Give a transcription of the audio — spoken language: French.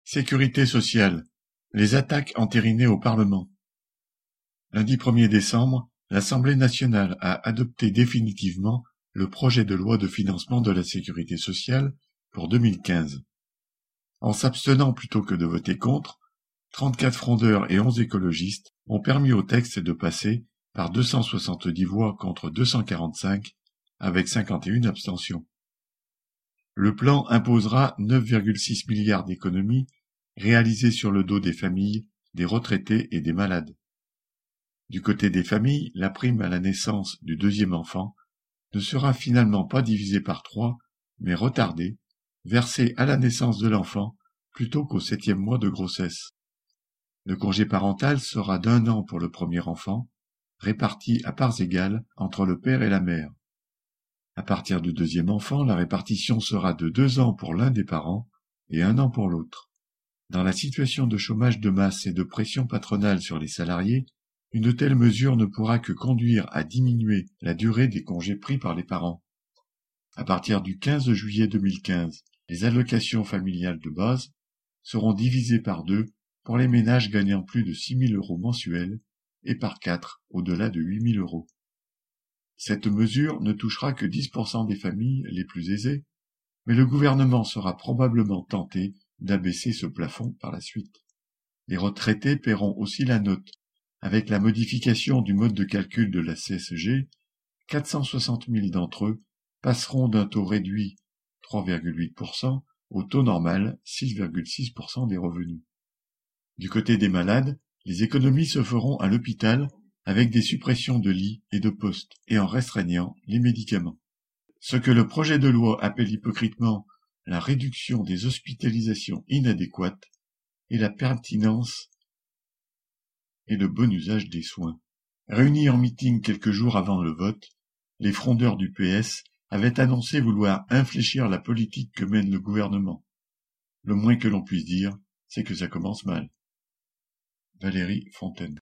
Sécurité sociale. Les attaques entérinées au Parlement. Lundi 1er décembre, l'Assemblée nationale a adopté définitivement le projet de loi de financement de la sécurité sociale pour 2015. En s'abstenant plutôt que de voter contre, 34 frondeurs et 11 écologistes ont permis au texte de passer par 270 voix contre 245, avec 51 abstentions. Le plan imposera 9,6 milliards d'économies réalisées sur le dos des familles, des retraités et des malades. Du côté des familles, la prime à la naissance du deuxième enfant ne sera finalement pas divisée par 3, mais retardée, versée à la naissance de l'enfant plutôt qu'au 7e mois de grossesse. Le congé parental sera d'1 an pour le premier enfant, réparti à parts égales entre le père et la mère. À partir du deuxième enfant, la répartition sera de 2 ans pour l'un des parents et 1 an pour l'autre. Dans la situation de chômage de masse et de pression patronale sur les salariés, une telle mesure ne pourra que conduire à diminuer la durée des congés pris par les parents. À partir du 15 juillet 2015, les allocations familiales de base seront divisées par 2 pour les ménages gagnant plus de 6 000 € mensuels et par 4 au-delà de 8 000 €. Cette mesure ne touchera que 10% des familles les plus aisées, mais le gouvernement sera probablement tenté d'abaisser ce plafond par la suite. Les retraités paieront aussi la note. Avec la modification du mode de calcul de la CSG, 460 000 d'entre eux passeront d'un taux réduit 3,8% au taux normal 6,6% des revenus. Du côté des malades, les économies se feront à l'hôpital avec des suppressions de lits et de postes et en restreignant les médicaments. Ce que le projet de loi appelle hypocritement la réduction des hospitalisations inadéquates et la pertinence et le bon usage des soins. Réunis en meeting quelques jours avant le vote, les frondeurs du PS avaient annoncé vouloir infléchir la politique que mène le gouvernement. Le moins que l'on puisse dire, c'est que ça commence mal. Valérie Fontaine.